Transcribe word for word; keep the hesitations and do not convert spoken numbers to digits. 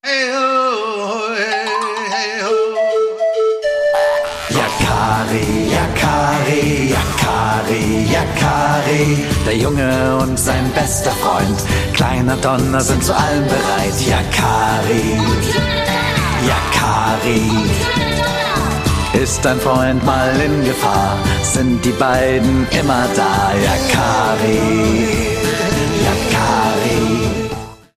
Hey ho, hey, hey ho. Yakari, Yakari, Yakari, Yakari. Der Junge und sein bester Freund, kleiner Donner, sind zu allem bereit. Yakari, Yakari. Ist dein Freund mal in Gefahr, sind die beiden immer da. Yakari.